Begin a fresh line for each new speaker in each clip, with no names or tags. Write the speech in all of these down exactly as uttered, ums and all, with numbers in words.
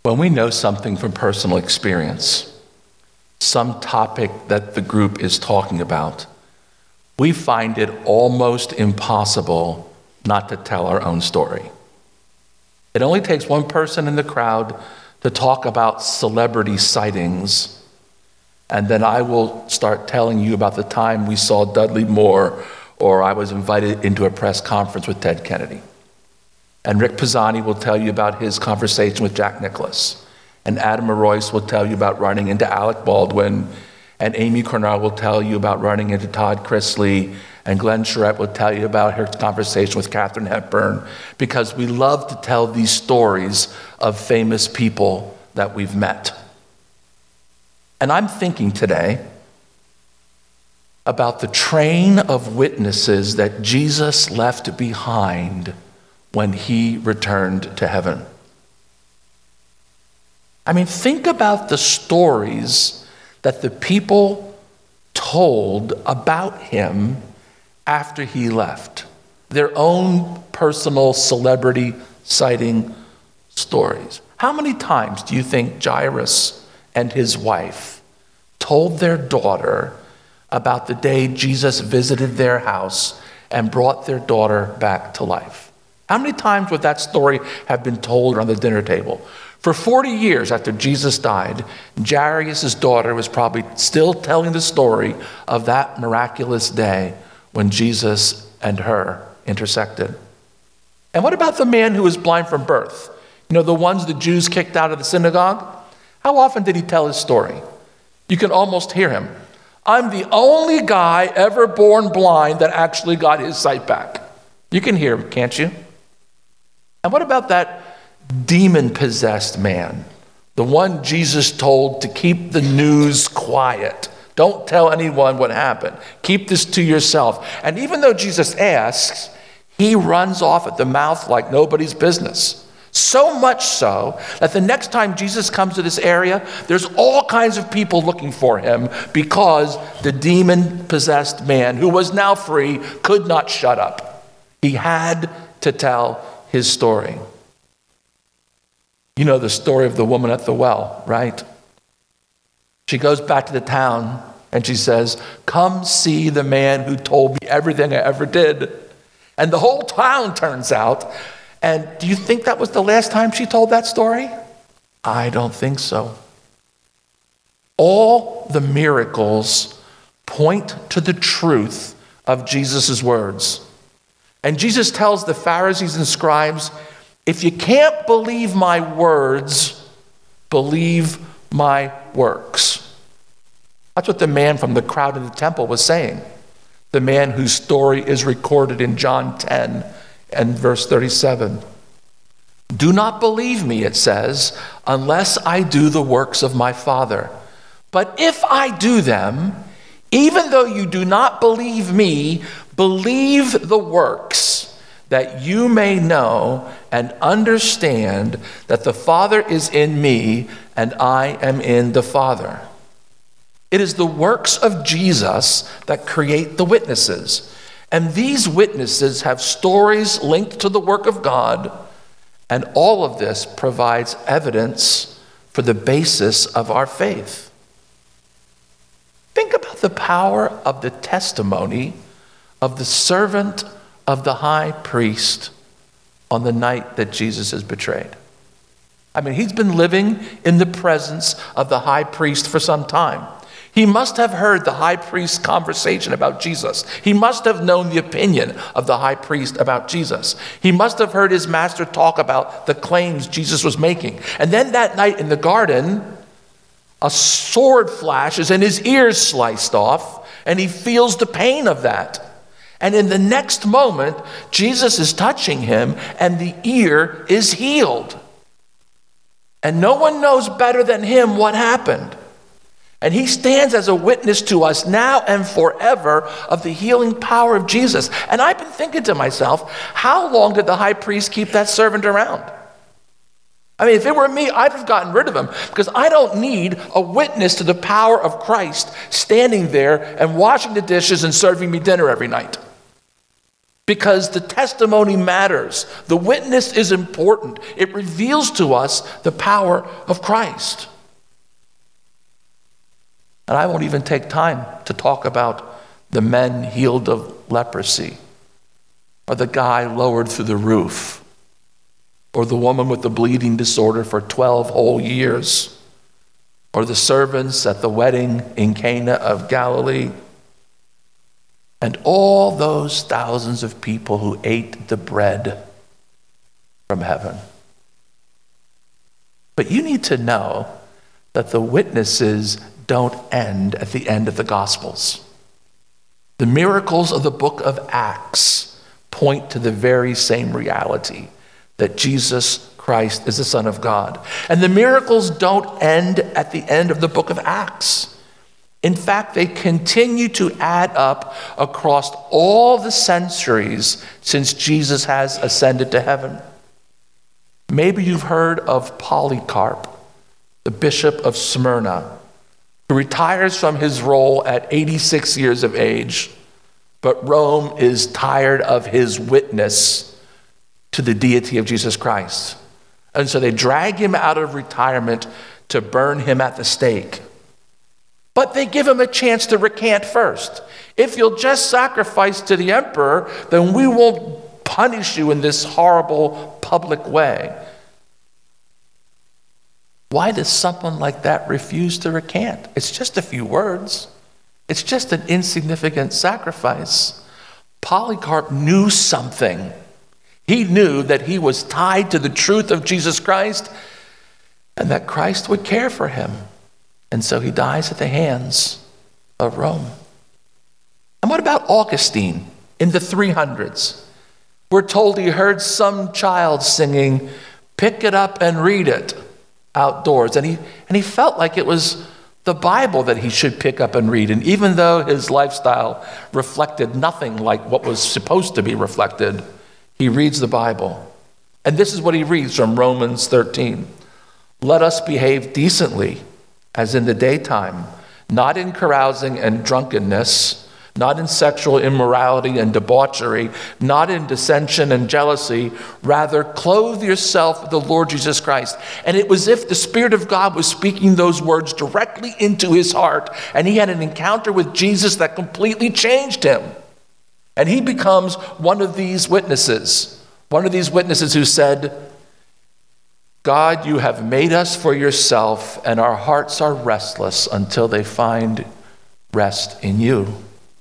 When we know something from personal experience, some topic that the group is talking about, we find it almost impossible not to tell our own story. It only takes one person in the crowd to talk about celebrity sightings, and then I will start telling you about the time we saw Dudley Moore, or I was invited into a press conference with Ted Kennedy. And Rick Pisani will tell you about his conversation with Jack Nicklaus. And Adam Royce will tell you about running into Alec Baldwin. And Amy Cornell will tell you about running into Todd Chrisley. And Glenn Charette will tell you about her conversation with Katharine Hepburn, because we love to tell these stories of famous people that we've met. And I'm thinking today about the train of witnesses that Jesus left behind when he returned to heaven. I mean, think about the stories that the people told about him after he left. Their own personal celebrity sighting stories. How many times do you think Jairus and his wife told their daughter about the day Jesus visited their house and brought their daughter back to life? How many times would that story have been told around the dinner table? For forty years after Jesus died, Jairus' daughter was probably still telling the story of that miraculous day when Jesus and her intersected. And what about the man who was blind from birth? You know, the ones the Jews kicked out of the synagogue? How often did he tell his story? You can almost hear him. I'm the only guy ever born blind that actually got his sight back. You can hear him, can't you? And what about that demon-possessed man, the one Jesus told to keep the news quiet? Don't tell anyone what happened. Keep this to yourself. And even though Jesus asks, he runs off at the mouth like nobody's business. So much so that the next time Jesus comes to this area, there's all kinds of people looking for him, because the demon-possessed man, who was now free, could not shut up. He had to tell his story. You know the story of the woman at the well, right? She goes back to the town and she says, come see the man who told me everything I ever did. And the whole town turns out. And do you think that was the last time she told that story? I don't think so. All the miracles point to the truth of Jesus' words. And Jesus tells the Pharisees and scribes, if you can't believe my words, believe my works. That's what the man from the crowd in the temple was saying. The man whose story is recorded in John ten and verse thirty-seven. Do not believe me, it says, unless I do the works of my Father. But if I do them, even though you do not believe me, believe the works, that you may know and understand that the Father is in me and I am in the Father. It is the works of Jesus that create the witnesses. And these witnesses have stories linked to the work of God, and all of this provides evidence for the basis of our faith. Think about the power of the testimony of the servant of the high priest on the night that Jesus is betrayed. I mean, he's been living in the presence of the high priest for some time. He must have heard the high priest's conversation about Jesus. He must have known the opinion of the high priest about Jesus. He must have heard his master talk about the claims Jesus was making. And then that night in the garden, a sword flashes and his ears sliced off, and he feels the pain of that. And in the next moment, Jesus is touching him and the ear is healed. And no one knows better than him what happened. And he stands as a witness to us now and forever of the healing power of Jesus. And I've been thinking to myself, how long did the high priest keep that servant around? I mean, if it were me, I'd have gotten rid of him, because I don't need a witness to the power of Christ standing there and washing the dishes and serving me dinner every night. because the testimony matters. The witness is important. It reveals to us the power of Christ. And I won't even take time to talk about the men healed of leprosy, or the guy lowered through the roof, or the woman with the bleeding disorder for twelve whole years, or the servants at the wedding in Cana of Galilee, and all those thousands of people who ate the bread from heaven. But you need to know that the witnesses don't end at the end of the Gospels. The miracles of the book of Acts point to the very same reality, that Jesus Christ is the Son of God. And the miracles don't end at the end of the book of Acts. In fact, they continue to add up across all the centuries since Jesus has ascended to heaven. Maybe you've heard of Polycarp, the bishop of Smyrna, who retires from his role at eighty-six years of age, but Rome is tired of his witness to the deity of Jesus Christ. And so they drag him out of retirement to burn him at the stake. But they give him a chance to recant first. If you'll just sacrifice to the emperor, then we won't punish you in this horrible public way. Why does someone like that refuse to recant? It's just a few words. It's just an insignificant sacrifice. Polycarp knew something. He knew that he was tied to the truth of Jesus Christ and that Christ would care for him. And so he dies at the hands of Rome. And what about Augustine in the three hundreds? We're told he heard some child singing, "Pick it up and read it," outdoors. And he, and he felt like it was the Bible that he should pick up and read. And even though his lifestyle reflected nothing like what was supposed to be reflected, he reads the Bible. And this is what he reads from Romans thirteen. "Let us behave decently as in the daytime, not in carousing and drunkenness, not in sexual immorality and debauchery, not in dissension and jealousy. Rather, clothe yourself with the Lord Jesus Christ." And it was as if the Spirit of God was speaking those words directly into his heart. And he had an encounter with Jesus that completely changed him. And he becomes one of these witnesses, one of these witnesses who said, "God, you have made us for yourself, and our hearts are restless until they find rest in you."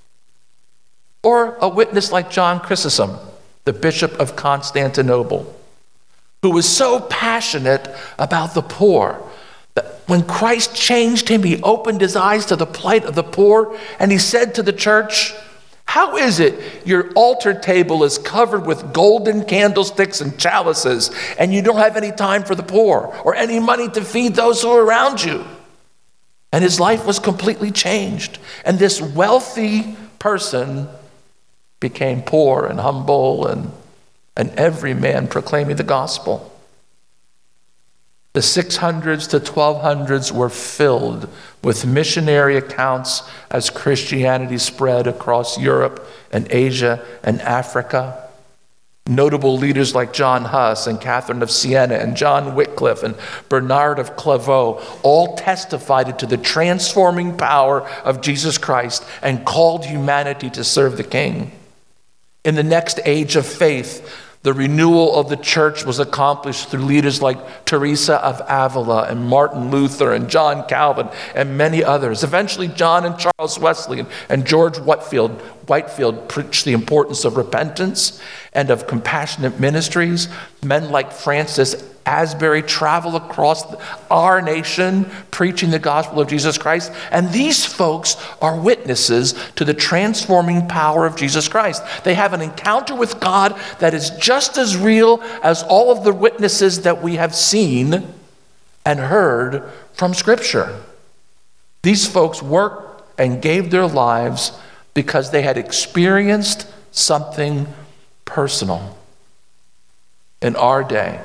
Or a witness like John Chrysostom, the Bishop of Constantinople, who was so passionate about the poor that when Christ changed him, he opened his eyes to the plight of the poor, and he said to the church, "How is it your altar table is covered with golden candlesticks and chalices, and you don't have any time for the poor or any money to feed those who are around you?" And his life was completely changed. And this wealthy person became poor and humble and, and every man proclaiming the gospel. The six hundreds to twelve hundreds were filled with missionary accounts as Christianity spread across Europe and Asia and Africa. Notable leaders like John Huss and Catherine of Siena and John Wycliffe and Bernard of Clairvaux all testified to the transforming power of Jesus Christ and called humanity to serve the King. In the next age of faith, the renewal of the church was accomplished through leaders like Teresa of Avila and Martin Luther and John Calvin and many others. Eventually, John and Charles Wesley and George Whitefield, Whitefield preached the importance of repentance and of compassionate ministries. Men like Francis Asbury travel across our nation preaching the gospel of Jesus Christ. And these folks are witnesses to the transforming power of Jesus Christ. They have an encounter with God that is just as real as all of the witnesses that we have seen and heard from Scripture. These folks worked and gave their lives because they had experienced something personal. In our day,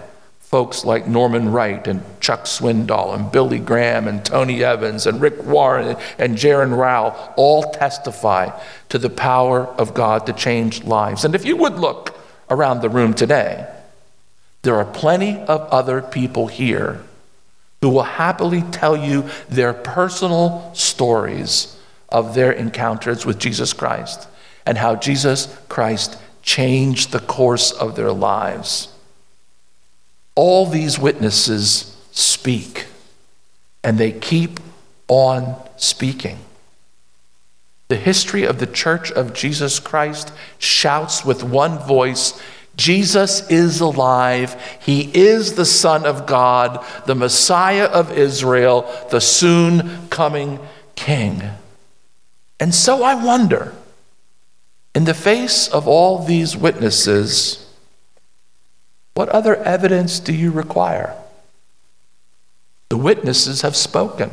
folks like Norman Wright and Chuck Swindoll and Billy Graham and Tony Evans and Rick Warren and Jaron Rao all testify to the power of God to change lives. And if you would look around the room today, there are plenty of other people here who will happily tell you their personal stories of their encounters with Jesus Christ and how Jesus Christ changed the course of their lives. All these witnesses speak, and they keep on speaking. The history of the Church of Jesus Christ shouts with one voice, Jesus is alive. He is the Son of God, the Messiah of Israel, the soon coming King. And so I wonder, in the face of all these witnesses, what other evidence do you require? The witnesses have spoken.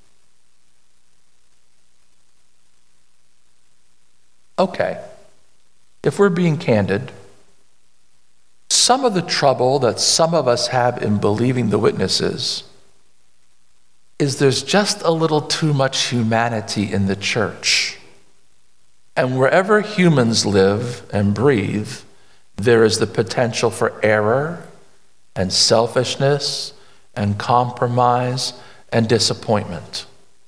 Okay, if we're being candid, some of the trouble that some of us have in believing the witnesses is there's just a little too much humanity in the church. And wherever humans live and breathe, there is the potential for error and selfishness and compromise and disappointment.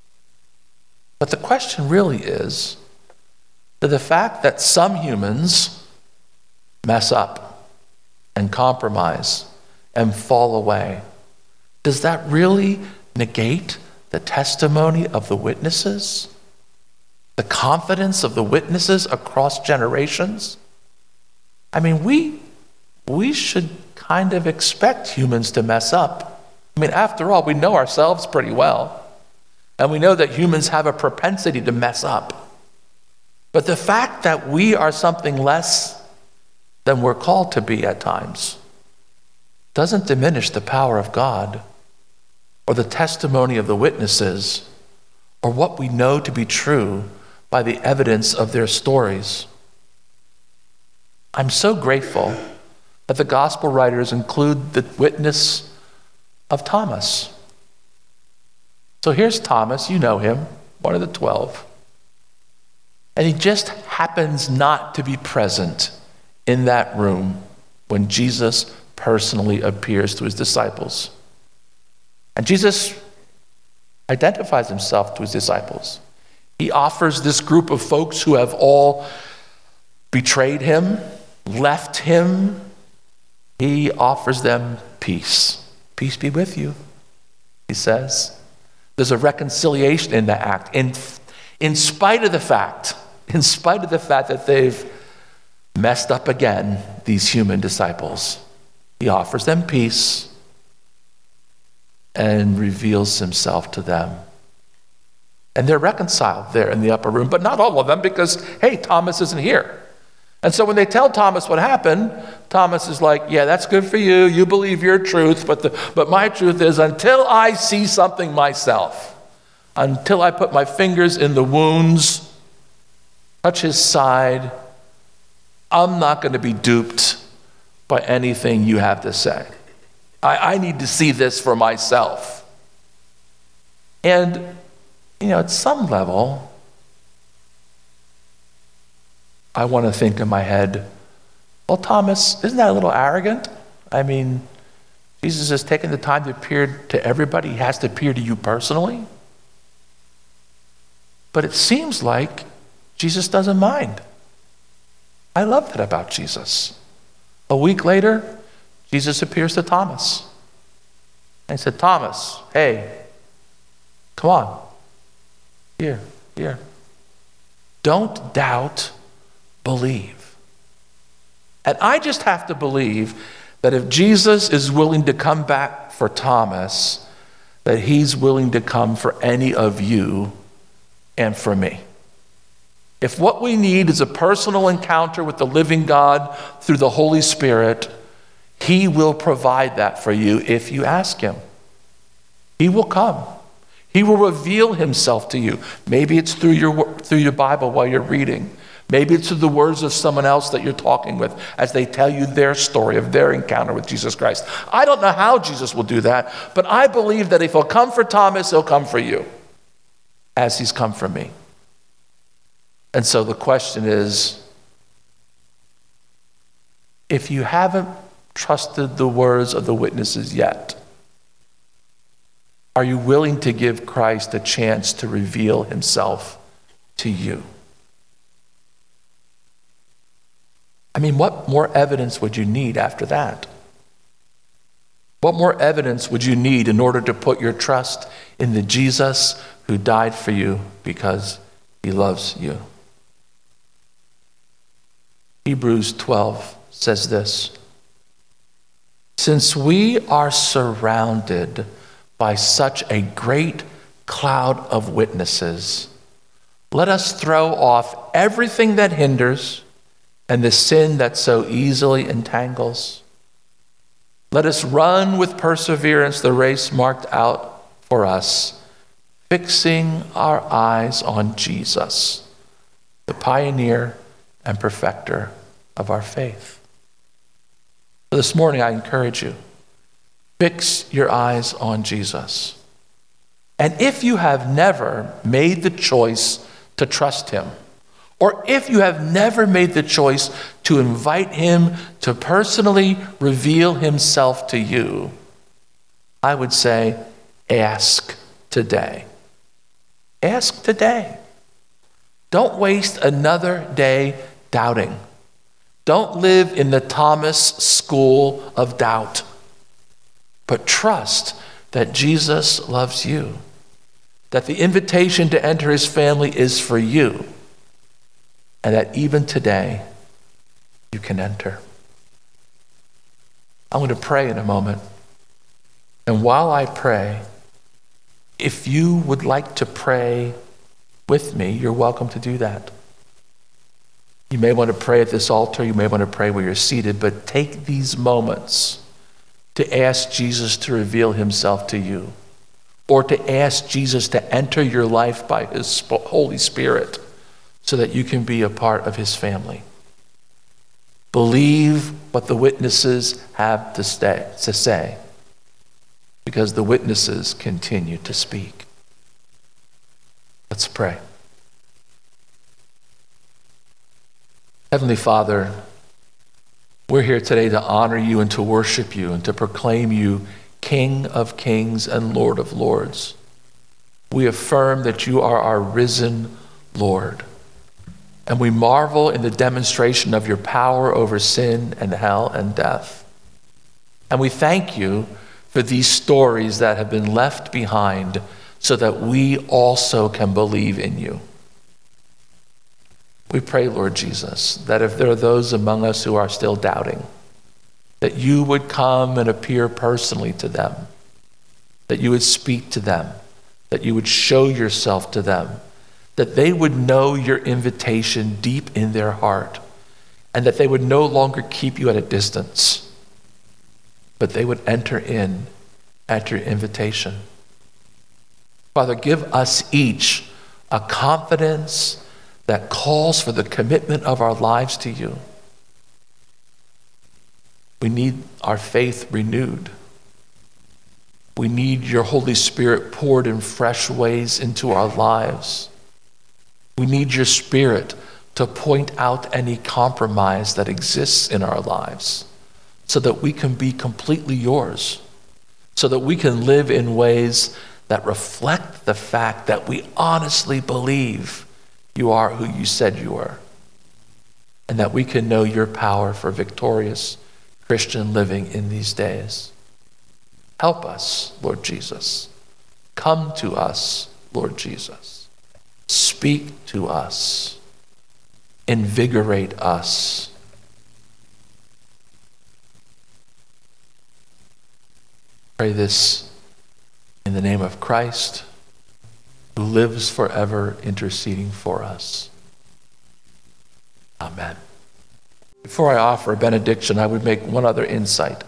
But the question really is, that the fact that some humans mess up and compromise and fall away, does that really negate the testimony of the witnesses? The confidence of the witnesses across generations? I mean, we we should kind of expect humans to mess up. I mean, after all, we know ourselves pretty well. And we know that humans have a propensity to mess up. But the fact that we are something less than we're called to be at times doesn't diminish the power of God or the testimony of the witnesses or what we know to be true by the evidence of their stories. I'm so grateful that the gospel writers include the witness of Thomas. So here's Thomas, you know him, one of the twelve. And he just happens not to be present in that room when Jesus personally appears to his disciples. And Jesus identifies himself to his disciples. He offers this group of folks who have all betrayed him, left him, he offers them peace. Peace be with you, he says. There's a reconciliation in that act. In, in spite of the fact, in spite of the fact that they've messed up again, these human disciples, he offers them peace and reveals himself to them. And they're reconciled there in the upper room, but not all of them because, hey, Thomas isn't here. And so when they tell Thomas what happened, Thomas is like, yeah, that's good for you. You believe your truth, but, the, but my truth is until I see something myself, until I put my fingers in the wounds, touch his side, I'm not going to be duped by anything you have to say. I, I need to see this for myself. And, you know, at some level, I want to think in my head, well, Thomas, isn't that a little arrogant? I mean, Jesus has taken the time to appear to everybody. He has to appear to you personally. But it seems like Jesus doesn't mind. I love that about Jesus. A week later, Jesus appears to Thomas. And he said, Thomas, hey, come on. Here, here. Don't doubt, believe. And I just have to believe that if Jesus is willing to come back for Thomas, that he's willing to come for any of you and for me. If what we need is a personal encounter with the living God through the Holy Spirit, he will provide that for you if you ask him. He will come. He will reveal himself to you. Maybe it's through your through your Bible while you're reading. Maybe it's through the words of someone else that you're talking with as they tell you their story of their encounter with Jesus Christ. I don't know how Jesus will do that, but I believe that if he'll come for Thomas, he'll come for you as he's come for me. And so the question is, if you haven't trusted the words of the witnesses yet, are you willing to give Christ a chance to reveal himself to you? I mean, what more evidence would you need after that? What more evidence would you need in order to put your trust in the Jesus who died for you because he loves you? Hebrews twelve says this: since we are surrounded by such a great cloud of witnesses, let us throw off everything that hinders and the sin that so easily entangles. Let us run with perseverance the race marked out for us, fixing our eyes on Jesus, the pioneer and perfecter of our faith. So this morning I encourage you, fix your eyes on Jesus. And if you have never made the choice to trust him, or if you have never made the choice to invite him to personally reveal himself to you, I would say, ask today. Ask today. Don't waste another day doubting. Don't live in the Thomas school of doubt, but trust that Jesus loves you, that the invitation to enter his family is for you, and that even today you can enter. I'm going to pray in a moment. And while I pray, if you would like to pray with me, you're welcome to do that. You may want to pray at this altar. You may want to pray where you're seated, but take these moments to ask Jesus to reveal himself to you, or to ask Jesus to enter your life by his Holy Spirit so that you can be a part of his family. Believe what the witnesses have to, stay, to say, because the witnesses continue to speak. Let's pray. Heavenly Father, we're here today to honor you and to worship you and to proclaim you King of kings and Lord of lords. We affirm that you are our risen Lord. And we marvel in the demonstration of your power over sin and hell and death. And we thank you for these stories that have been left behind so that we also can believe in you. We pray, Lord Jesus, that if there are those among us who are still doubting, that you would come and appear personally to them, that you would speak to them, that you would show yourself to them, that they would know your invitation deep in their heart, and that they would no longer keep you at a distance, but they would enter in at your invitation. Father, give us each a confidence that calls for the commitment of our lives to you. We need our faith renewed. We need your Holy Spirit poured in fresh ways into our lives. We need your Spirit to point out any compromise that exists in our lives so that we can be completely yours, so that we can live in ways that reflect the fact that we honestly believe you are who you said you were, and that we can know your power for victorious Christian living in these days. Help us, Lord Jesus. Come to us, Lord Jesus. Speak to us. Invigorate us. Pray this in the name of Christ, who lives forever interceding for us. Amen. Before I offer a benediction, I would make one other insight.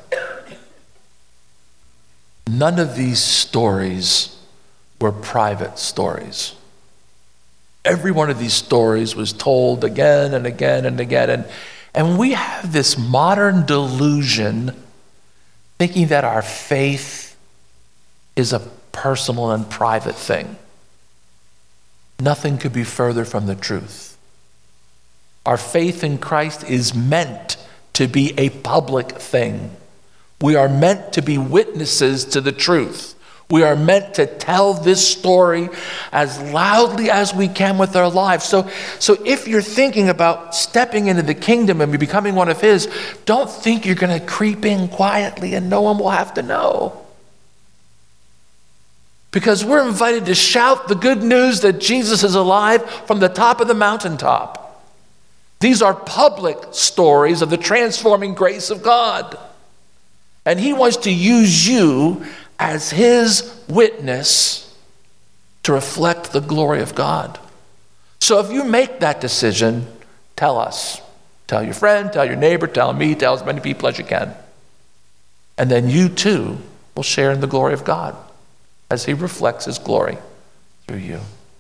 None of these stories were private stories. Every one of these stories was told again and again and again. And, and we have this modern delusion thinking that our faith is a personal and private thing. Nothing could be further from the truth. Our faith in Christ is meant to be a public thing. We are meant to be witnesses to the truth. We are meant to tell this story as loudly as we can with our lives. So, so if you're thinking about stepping into the kingdom and becoming one of his, don't think you're going to creep in quietly and no one will have to know. Because we're invited to shout the good news that Jesus is alive from the top of the mountaintop. These are public stories of the transforming grace of God. And he wants to use you as his witness to reflect the glory of God. So if you make that decision, tell us. Tell your friend, tell your neighbor, tell me, tell as many people as you can. And then you too will share in the glory of God as he reflects his glory through you.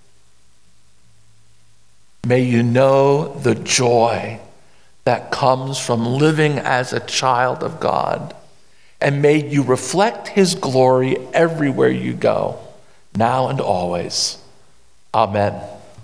May you know the joy that comes from living as a child of God. And may you reflect his glory everywhere you go, now and always. Amen.